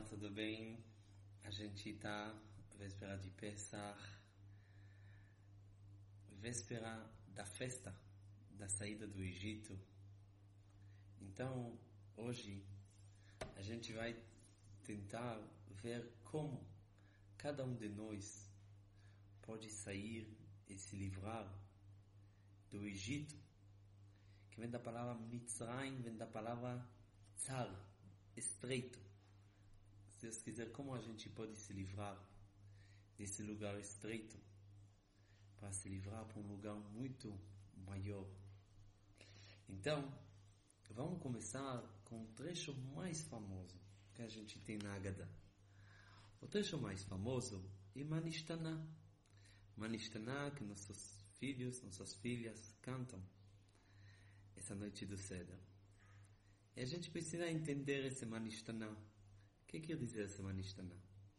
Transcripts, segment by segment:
Olá, tudo bem? A gente está véspera de Pesach, véspera da festa da saída do Egito. Então, hoje a gente vai tentar ver como cada um de nós pode sair e se livrar do Egito, que vem da palavra Mitzrayim, vem da palavra Tzar, estreito. Se Deus quiser, como a gente pode se livrar desse lugar estreito para se livrar para um lugar muito maior. Então, vamos começar com o trecho mais famoso que a gente tem na Haggadah. O trecho mais famoso é Manishtaná. Manishtaná, que nossos filhos, nossas filhas cantam essa noite do Seder. E a gente precisa entender esse Manishtaná. O que quer dizer esse Manishtaná?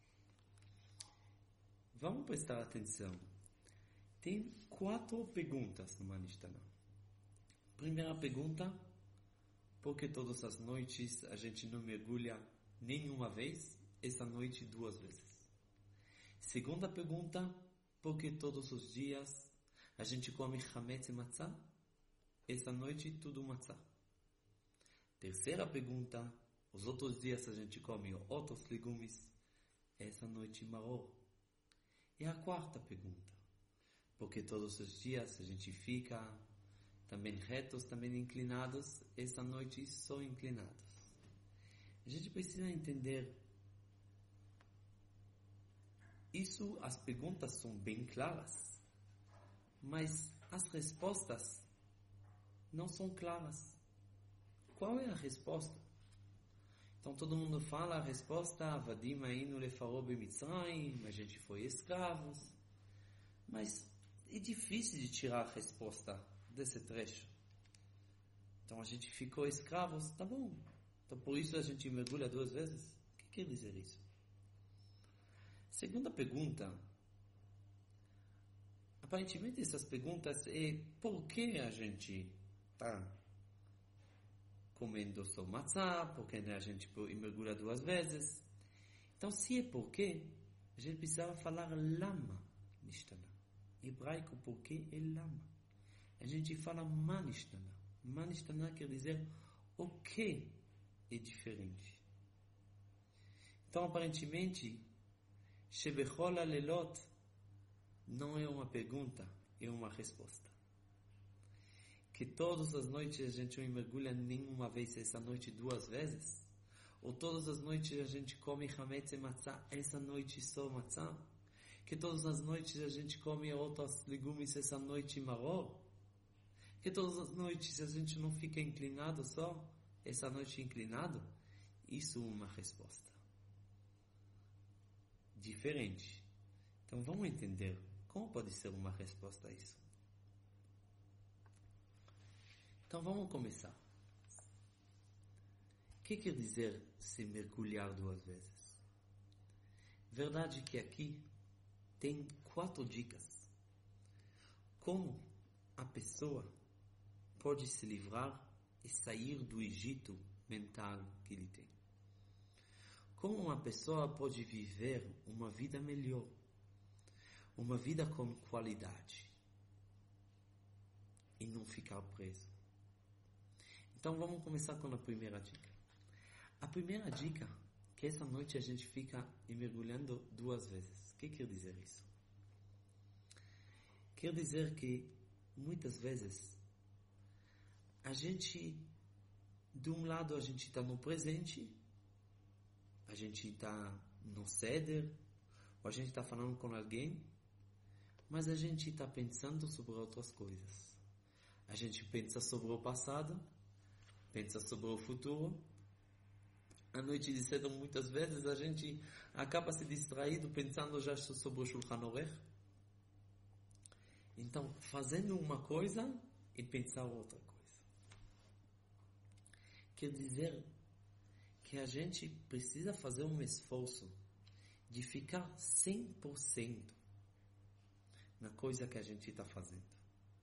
Vamos prestar atenção. Tem 4 perguntas no Manishtaná. Primeira pergunta: por que todas as noites a gente não mergulha nenhuma vez, essa noite 2 vezes? Segunda pergunta: por que todos os dias a gente come chametz e matzah, essa noite tudo matzah? Terceira pergunta: os outros dias a gente come outros legumes, essa noite maror. E a quarta pergunta: porque todos os dias a gente fica também retos, também inclinados, essa noite só inclinados. A gente precisa entender isso. As perguntas são bem claras, mas as respostas não são claras. Qual é a resposta? Então todo mundo fala a resposta: Avadim ainu lefaró b'Mitzrayim, a gente foi escravos. Mas é difícil de tirar a resposta desse trecho. Então a gente ficou escravos, tá bom. Então por isso a gente mergulha 2 vezes. O que quer dizer isso? Segunda pergunta. Aparentemente essas perguntas é por que a gente está comendo só matzah, porque a gente mergulha 2 vezes. Então, se é porque, a gente precisava falar lama nishtana. Em hebraico, porque é lama. A gente fala manishtaná. Manishtaná quer dizer o que é diferente. Então, aparentemente, shebechol halelot não é uma pergunta, é uma resposta. Que todas as noites a gente não mergulha nenhuma vez, essa noite 2 vezes? Ou todas as noites a gente come chametz e matzah, essa noite só matzah? Que todas as noites a gente come outros legumes, essa noite maror? Que todas as noites a gente não fica inclinado só, essa noite inclinado? Isso é uma resposta diferente. Então vamos entender como pode ser uma resposta a isso. Então vamos começar. O que quer dizer se mergulhar 2 vezes? Verdade que aqui tem 4 dicas. Como a pessoa pode se livrar e sair do Egito mental que ele tem. Como uma pessoa pode viver uma vida melhor. Uma vida com qualidade. E não ficar preso. Então vamos começar com a primeira dica. A primeira dica é que essa noite a gente fica mergulhando 2 vezes. O que quer dizer isso? Quer dizer que muitas vezes a gente, de um lado a gente está no presente, a gente está no Seder, ou a gente está falando com alguém, mas a gente está pensando sobre outras coisas. A gente pensa sobre o passado, pensa sobre o futuro. A noite de cedo, muitas vezes, a gente acaba se distraído pensando já sobre o Shulchan Aruch. Então, fazendo uma coisa e pensar outra coisa. Quer dizer que a gente precisa fazer um esforço de ficar 100% na coisa que a gente está fazendo.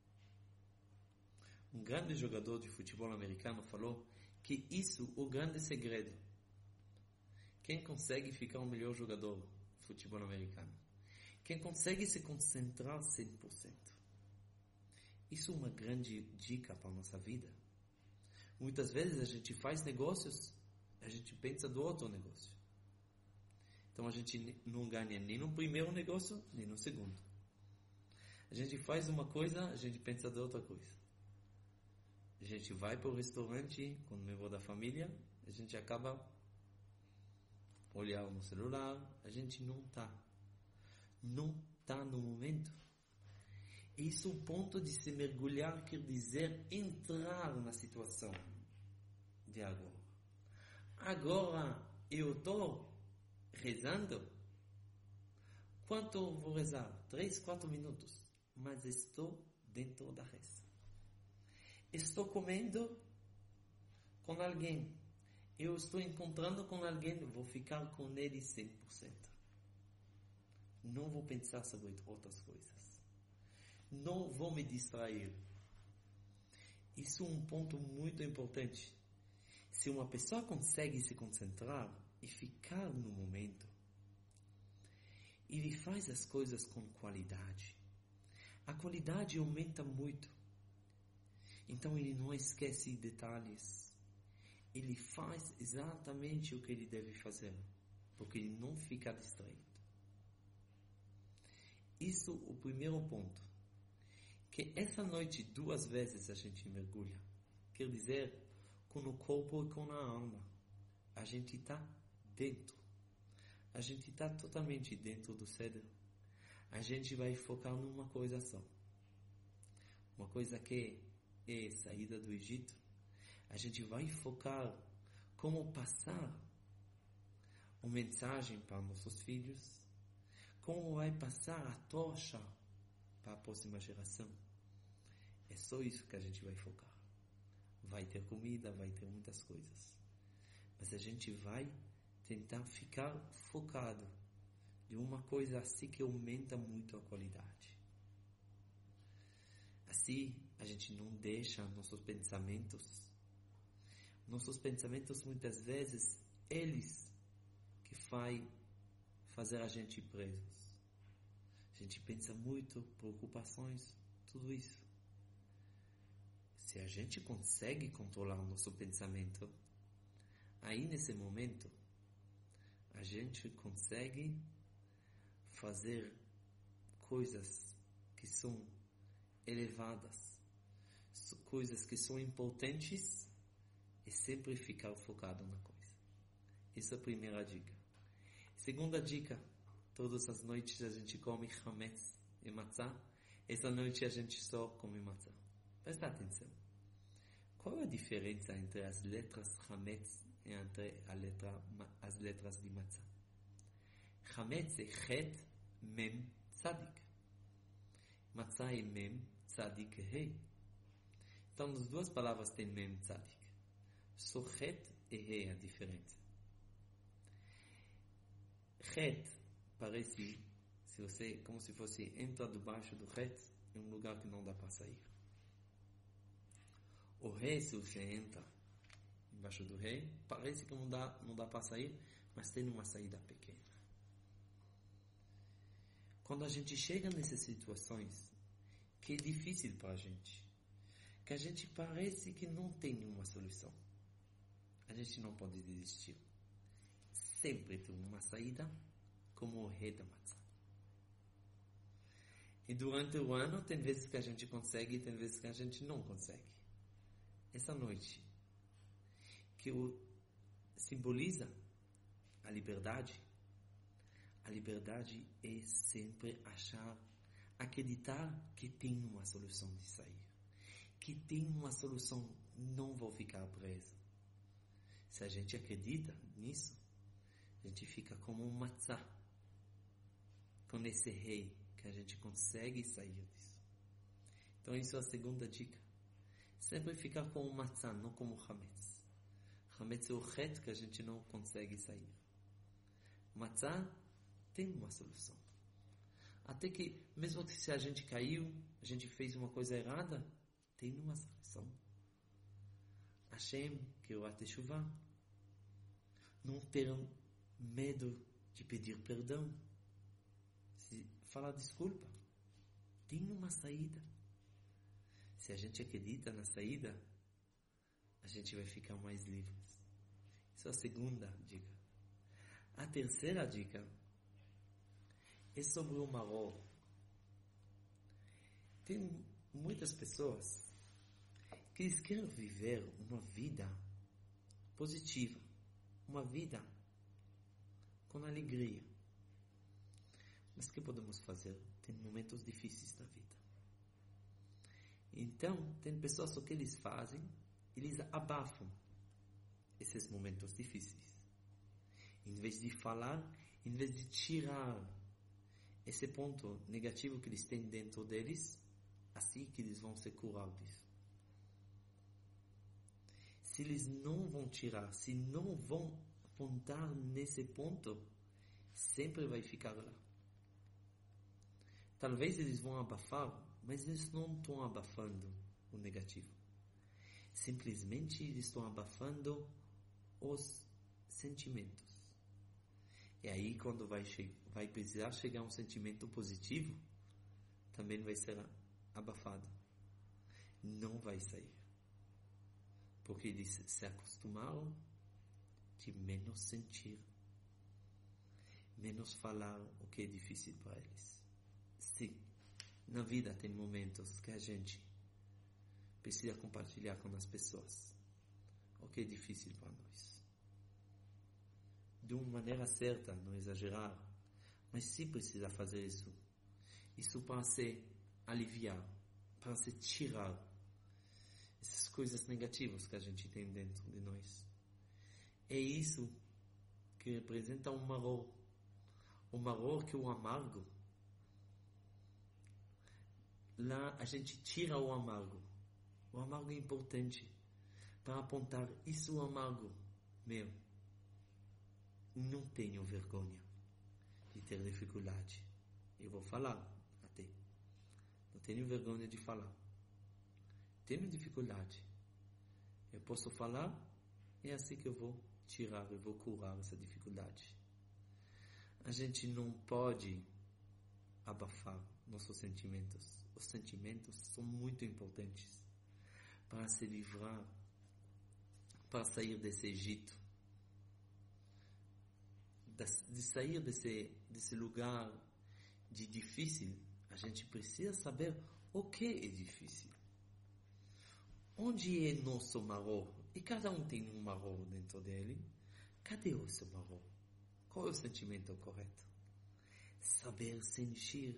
Um grande jogador de futebol americano falou que isso é o grande segredo. Quem consegue ficar o melhor jogador de futebol americano? Quem consegue se concentrar 100%? Isso é uma grande dica para a nossa vida. Muitas vezes a gente faz negócios, a gente pensa do outro negócio. Então a gente não ganha nem no primeiro negócio, nem no segundo. A gente faz uma coisa, a gente pensa de outra coisa. A gente vai para o restaurante com o membro da família, a gente acaba olhando no celular, a gente não está no momento. Isso é o ponto de se mergulhar, quer dizer entrar na situação de agora. Agora eu estou rezando. Quanto eu vou rezar? 3, 4 minutos. Mas estou dentro da reza. Estou comendo com alguém. Eu estou encontrando com alguém. Vou ficar com ele 100%. Não vou pensar sobre outras coisas. Não vou me distrair. Isso é um ponto muito importante. Se uma pessoa consegue se concentrar e ficar no momento, ele faz as coisas com qualidade. A qualidade aumenta muito. Então ele não esquece detalhes. Ele faz exatamente o que ele deve fazer, porque ele não fica distraído. Isso é o primeiro ponto. Que essa noite 2 vezes a gente mergulha. Quer dizer, com o corpo e com a alma. A gente está dentro. A gente está totalmente dentro do cérebro. A gente vai focar numa coisa só. Uma coisa que é saída do Egito. A gente vai focar como passar uma mensagem para nossos filhos. Como vai passar a tocha para a próxima geração. É só isso que a gente vai focar. Vai ter comida, vai ter muitas coisas. Mas a gente vai tentar ficar focado de uma coisa assim que aumenta muito a qualidade. Assim, a gente não deixa nossos pensamentos muitas vezes, eles que fazer a gente presos. A gente pensa muito, preocupações, tudo isso. Se a gente consegue controlar o nosso pensamento, aí nesse momento, a gente consegue fazer coisas que são elevadas, coisas que são importantes e sempre ficar focado na coisa. Essa é a primeira dica. Segunda dica, todas as noites a gente come hametz e matzah. Essa noite a gente só come matzah. Presta atenção. Qual é a diferença entre as letras hametz e entre as letras de matzah? Hametz é chet, mem, tzadik. Matzah é mem, tzadik é rei. Então, as duas palavras têm mem, tzadik. Só chet e rei a diferença. Chet parece, se você, como se fosse entra debaixo do chet, em um lugar que não dá para sair. O rei, se você entra embaixo do rei, parece que não dá para sair, mas tem uma saída pequena. Quando a gente chega nessas situações, que é difícil para a gente, que a gente parece que não tem uma solução, a gente não pode desistir. Sempre tem uma saída, como o rei da matzah. E durante o ano, tem vezes que a gente consegue e tem vezes que a gente não consegue. Essa noite, que simboliza a liberdade é sempre acreditar que tem uma solução de sair. Que tem uma solução, não vou ficar preso. Se a gente acredita nisso, a gente fica como um matzah, com esse rei, que a gente consegue sair disso. Então isso é a segunda dica. Sempre ficar com o matzah, não como o hametz. Hametz é o chet que a gente não consegue sair. Matzah tem uma solução. Até que, mesmo que se a gente caiu, a gente fez uma coisa errada, tem uma solução. Hashem, que é o Ateshuvah, não ter medo de pedir perdão, falar desculpa. Tem uma saída. Se a gente acredita na saída, a gente vai ficar mais livre. Essa é a segunda dica. A terceira dica é sobre o maror. Tem muitas pessoas que eles querem viver uma vida positiva, uma vida com alegria. Mas o que podemos fazer? Tem momentos difíceis na vida. Então, tem pessoas o que eles fazem, eles abafam esses momentos difíceis. Em vez de falar, em vez de tirar esse ponto negativo que eles têm dentro deles, assim que eles vão se curar disso. Se eles não vão tirar, se não vão apontar nesse ponto, sempre vai ficar lá. Talvez eles vão abafar, mas eles não estão abafando o negativo. Simplesmente eles estão abafando os sentimentos. E aí quando vai precisar chegar um sentimento positivo, também vai ser abafado. Não vai sair. Porque eles se acostumaram de menos sentir, menos falar o que é difícil para eles. Sim, na vida tem momentos que a gente precisa compartilhar com as pessoas o que é difícil para nós. De uma maneira certa, não exagerar, mas sim precisa fazer isso. Isso para se aliviar, para se tirar essas coisas negativas que a gente tem dentro de nós. É isso que representa o maror. O maror que é o amargo. Lá a gente tira o amargo. O amargo é importante para apontar isso é amargo meu. Não tenho vergonha de ter dificuldade. Eu vou falar até. Não tenho vergonha de falar. Tenho dificuldade. Eu posso falar, é assim que eu vou tirar, eu vou curar essa dificuldade. A gente não pode abafar nossos sentimentos. Os sentimentos são muito importantes para se livrar, para sair desse Egito, de sair desse lugar de difícil. A gente precisa saber o que é difícil. Onde é nosso maror? E cada um tem um maror dentro dele. Cadê o seu maror? Qual é o sentimento correto? Saber sentir.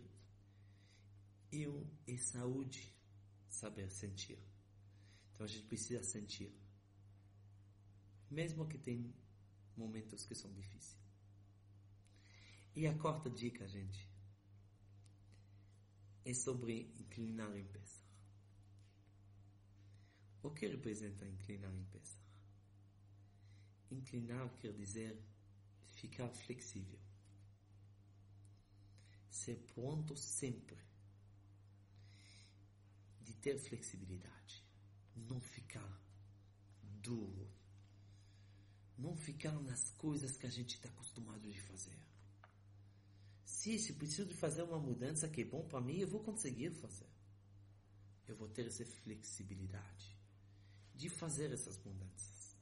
É saúde, saber sentir. Então a gente precisa sentir. Mesmo que tem momentos que são difíceis. E a quarta dica, gente, é sobre inclinar em Pesach. O que representa inclinar em Pesach? Inclinar quer dizer ficar flexível. Ser pronto sempre. De ter flexibilidade. Não ficar duro. Não ficar nas coisas que a gente está acostumado de fazer. Se preciso de fazer uma mudança que é bom para mim, eu vou conseguir fazer. Eu vou ter essa flexibilidade de fazer essas mudanças.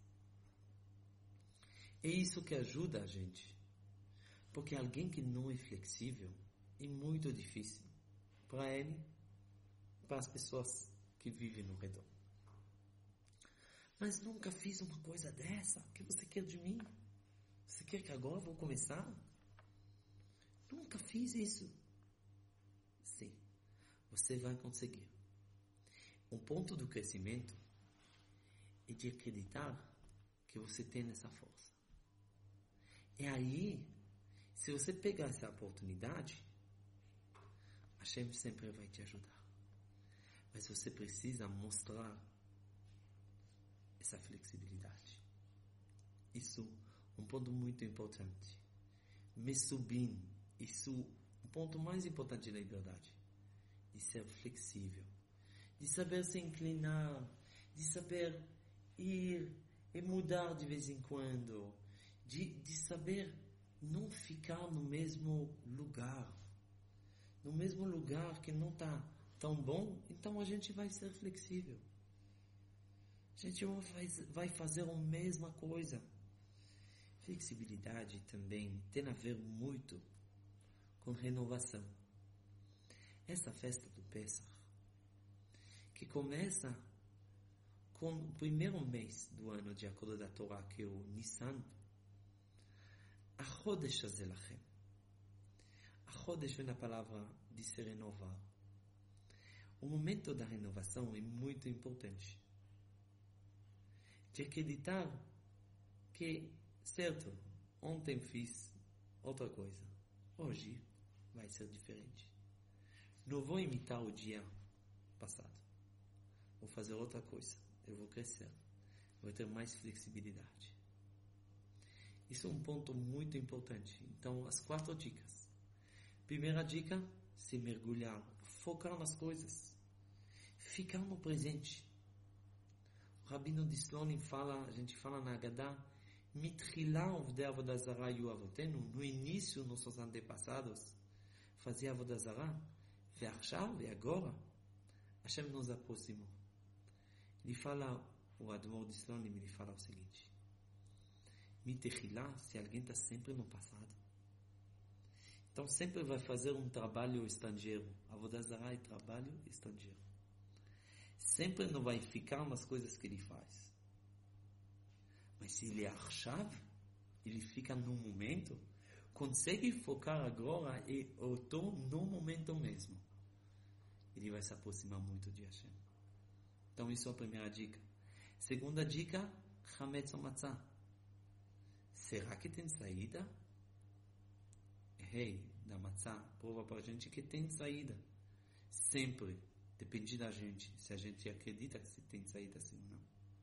É isso que ajuda a gente. Porque alguém que não é flexível é muito difícil para ele, para as pessoas que vivem no redor. Mas nunca fiz uma coisa dessa. O que você quer de mim? Você quer que agora eu vou começar? Nunca fiz isso. Sim, você vai conseguir. Um ponto do crescimento é de acreditar que você tem essa força. E aí, se você pegar essa oportunidade, a Hashem sempre vai te ajudar. Mas você precisa mostrar essa flexibilidade. Isso é um ponto muito importante. Mesubim, isso é o ponto mais importante da liberdade. De ser flexível. De saber se inclinar. De saber ir e mudar de vez em quando. De saber não ficar no mesmo lugar. No mesmo lugar que não está tão bom, então a gente vai ser flexível. A gente vai fazer a mesma coisa. Flexibilidade também tem a ver muito com renovação. Essa festa do Pesach, que começa com o primeiro mês do ano de acordo da Torá, que é o Nissan, a Chodesh Azelachem. A Chodesh vem da palavra de se renovar. O momento da renovação é muito importante. De acreditar que, certo, ontem fiz outra coisa, hoje vai ser diferente. Não vou imitar o dia passado. Vou fazer outra coisa. Eu vou crescer. Vou ter mais flexibilidade. Isso é um ponto muito importante. Então, as 4 dicas. Primeira dica, se mergulhar. Focar nas coisas. Ficar no presente. O Rabino de Slonim fala, a gente fala na Haggadah, Mitchila uvdei avodah zarah yu avotenu. No início, nossos antepassados faziam avodah zarah. E agora, Hashem nos aproximou. Ele fala, o Admor de Slonim, ele fala o seguinte: Mitechilá, se alguém está sempre no passado, então sempre vai fazer um trabalho estrangeiro. Avodah zarah é trabalho estrangeiro. Sempre não vai ficar nas coisas que ele faz. Mas se ele é achar, ele fica no momento, consegue focar agora e eu estou no momento mesmo. Ele vai se aproximar muito de Hashem. Então isso é a primeira dica. Segunda dica, Chametz Matzah. Será que tem saída? Da matzah prova para a gente que tem saída. Sempre. Depende da gente. Se a gente acredita que tem saída assim ou não.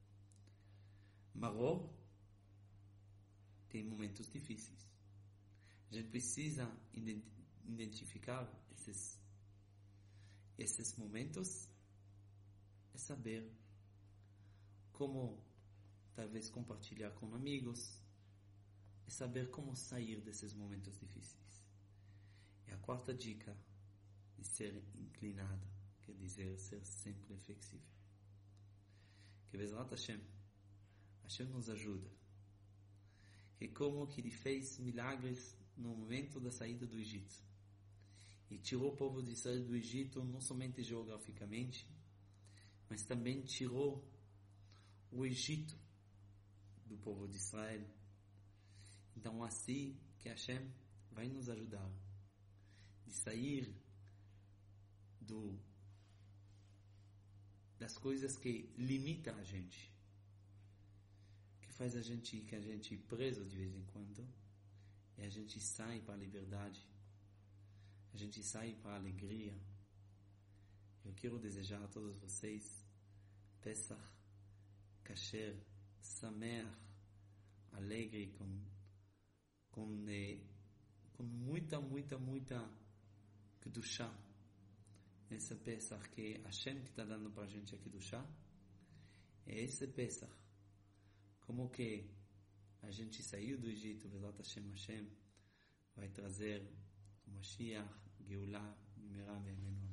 Maror tem momentos difíceis. A gente precisa identificar esses momentos e saber como talvez compartilhar com amigos e saber como sair desses momentos difíceis. E a quarta dica de ser inclinado, quer dizer, ser sempre flexível. Que Bezrat Hashem nos ajuda. Que como que ele fez milagres no momento da saída do Egito. E tirou o povo de Israel do Egito não somente geograficamente, mas também tirou o Egito do povo de Israel. Então assim que Hashem vai nos ajudar de sair das coisas que limitam a gente, que faz que a gente preso de vez em quando, e a gente sai para a liberdade, a gente sai para a alegria. Eu quero desejar a todos vocês Pesach, Kasher, Sameach, alegre, com muita Kedushá. Esse Pesach que Hashem que está dando para a gente a Kedushá, é esse Pesach. Como que a gente saiu do Egito, Bezrat Hashem vai trazer o Mashiach, Geulah, Mimera, Me'emenu.